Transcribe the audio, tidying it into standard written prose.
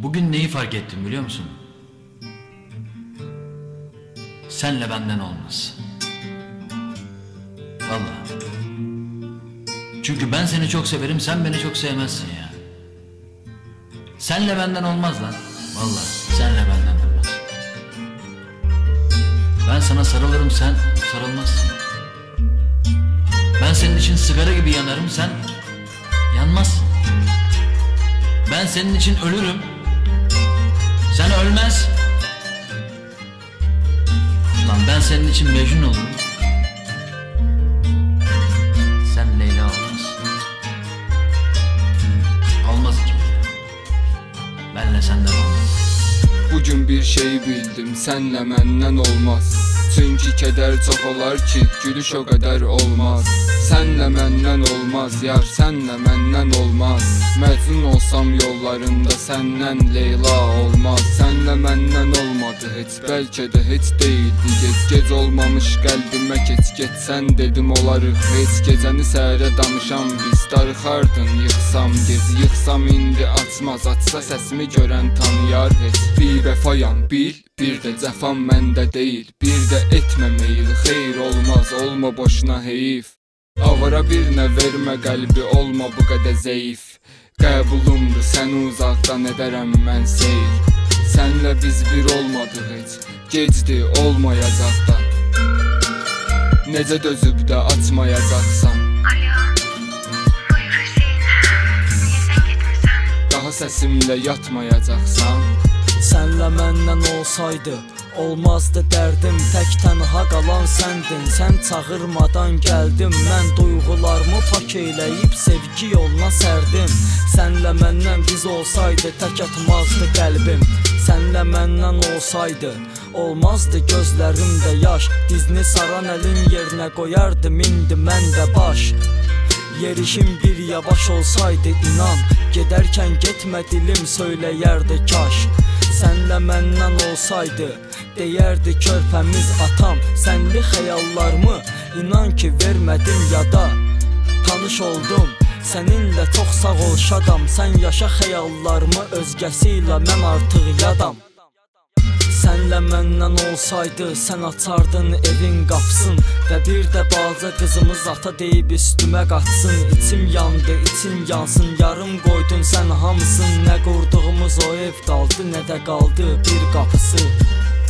Bugün neyi fark ettim biliyor musun? Senle benden olmaz. Vallahi. Çünkü ben seni çok severim, sen beni çok sevmezsin ya. Senle benden olmaz lan. Vallahi senle benden olmaz. Ben sana sarılırım, sen sarılmazsın. Ben senin için sigara gibi yanarım, sen yanmazsın. Ben senin için ölürüm, sen ölmez. Lan ben senin için Mecnun olurum, sen Leyla olmaz. Olmaz ikimiz de. Benle senden olmaz. Bugün bir şey bildim, senle məndən olmaz. Çünki kədər çox olar ki, gülüş o qədər olmaz. Senle məndən olmaz, yar senle məndən olmaz. Məcnun olsam yollarında səndən Leyla olmaz. Senle məndən olmadı heç, bəlkə də heç deyildi. Gec olmamış qəlbimə keç, getsən dedim olarıq heç. Gecəni səhərə danışam biz, darıxardın yıxsam gezi. Yıxsam indi açmaz, açsa səsimi görən tanıyar heç. Bir vəfayam bil, bir də cəfam məndə deyil. Bir də etmə meyil, xeyr olmaz, olma boşuna heyif. Avara birinə vermə qəlbi, olma bu qədər zəif. Qəbulumdur, səni uzaqdan edərəm mən seyr. Sənlə biz bir olmadıq heç, gecdi olmayacaq da. Necə dözüb də açmayacaqsan. Alo, buyur Hüseyin, niyə sən getmirsən? Daha səsimlə yatmayacaqsan. Senle məndən olsaydı olmazdı dərdim, tək tənha qalan səndin. Sən çağırmadan gəldim, mən duyğularımı pak eləyib sevgi yoluna sərdim. Senle məndən biz olsaydı tək atmazdı qəlbim. Senle məndən olsaydı olmazdı gözlərimdə yaş. Dizini saran əlin yerinə qoyardım indi mən də baş. Yerişim bir yavaş olsaydı inan, gedərkən getmə dilim söyləyərdi kaş. Senle məndən olsaydı deyərdi körpəmiz atam. Sənli xəyallarımı inan ki vermədim yada. Tanış oldum səninlə çox sağ ol şadam. Sən yaşa xəyallarımı özgəsi ilə mən artıq yadam. Senle məndən olsaydı sən açardın evin qapısın. Və bir də balaca qızımız ata deyib üstümə qaçsın. İçim yandı, içim yansın, yarım qoydun sən hamısın. Nə qurduğumuz o ev qaldı, nə də qaldı bir qapısı.